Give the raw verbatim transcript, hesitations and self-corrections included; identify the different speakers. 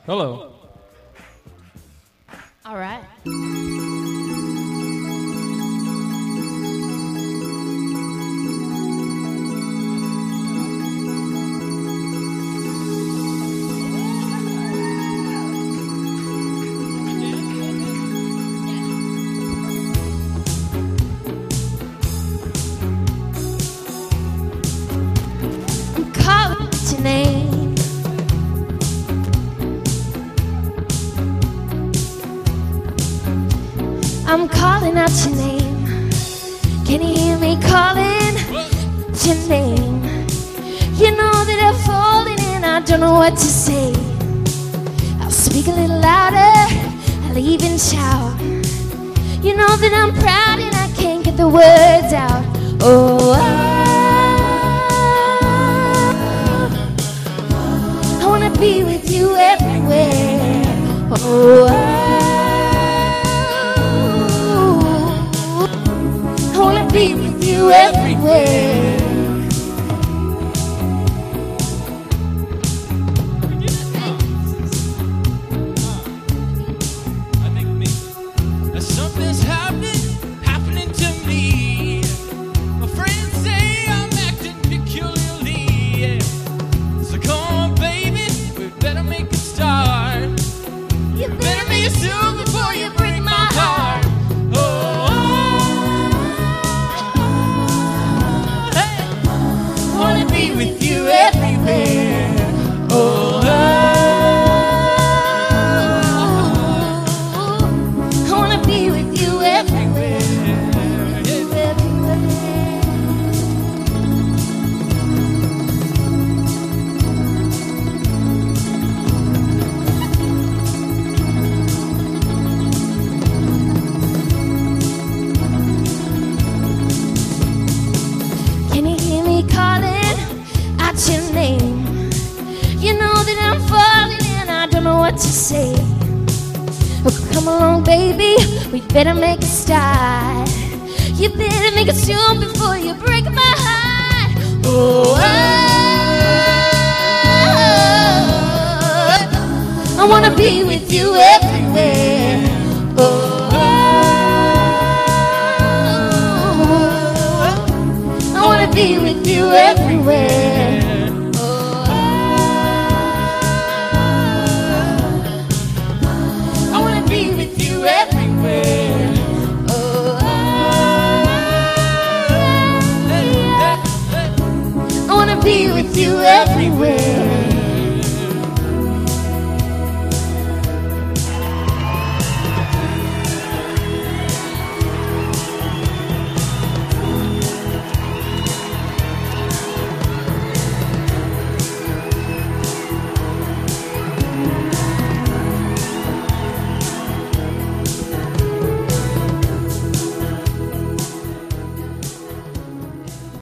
Speaker 1: Hello.
Speaker 2: All right. I'm calling your name. I'm calling out your name. Can you hear me calling your name? You know that I'm falling and I don't know what to say. I'll speak a little louder, I'll even shout. You know that I'm proud and I can't get the words out. Oh, I, I wanna be with you everywhere. Oh, I wanna be with you everywhere.
Speaker 3: Something's happening, happening to me. My friends say I'm acting peculiarly. Yeah. So come on, baby, we better make a start. You better make it soon before you break my heart. Oh, hey, I wanna be with you everywhere. Oh,
Speaker 2: I wanna be with you everywhere. Can you hear me calling out your name? You know that I'm falling and I don't know what to say. Oh, come along, baby, we better make a start. You better make it soon before you break my heart. Oh, I, I wanna be with you every